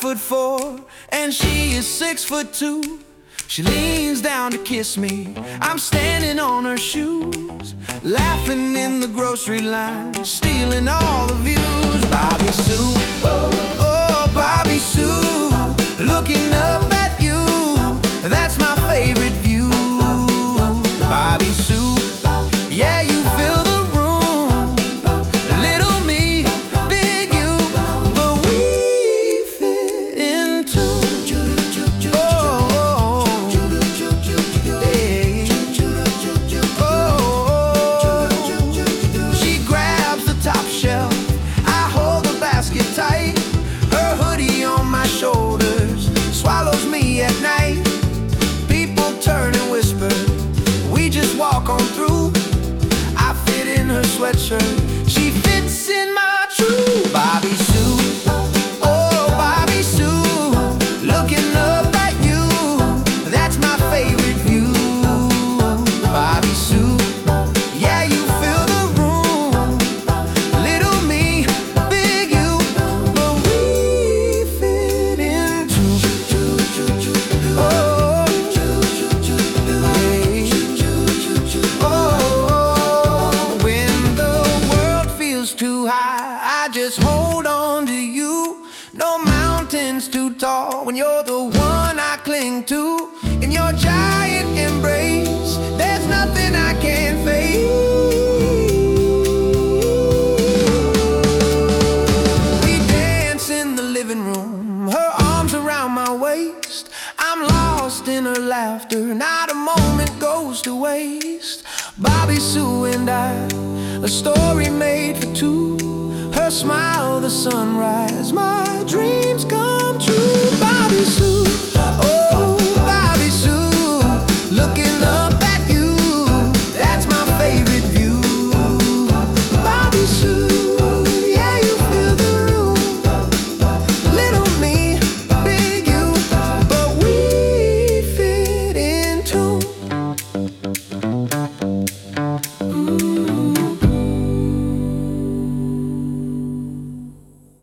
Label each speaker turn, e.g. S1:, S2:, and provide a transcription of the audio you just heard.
S1: 5'4" and she is 6'2". She leans down to kiss me. I'm standing on her shoes, laughing in the grocery line, stealing all the views. Bobby Sue, oh Bobby Sue, looking up at you, that's my favorite view. Bobby Sue, yeah, you fill the room. Little me, big you, but we fit in too. She grabs the top shelf, I hold the basket tight. Her hoodie on my shoulders swallows me at night. People turn and whisper, we just walk on through. I fit in her sweatshirt, she fits in my true. Bobby Sue, oh Bobby Sue, looking up at you, that's my favorite view. Bobby Sue, yeah, you fill the room. Little me, big you, but we fit in too. Oh, when the world feels too high, I just hold on to you. No mountain's too tall when you're the one I cling to. In your giant embrace, there's nothing I can't face. We dance in the living room, her arms around my waist. I'm lost in her laughter, not a moment goes to waste. Bobby Sue and I, a story made for two. Her smile, the sunrise, my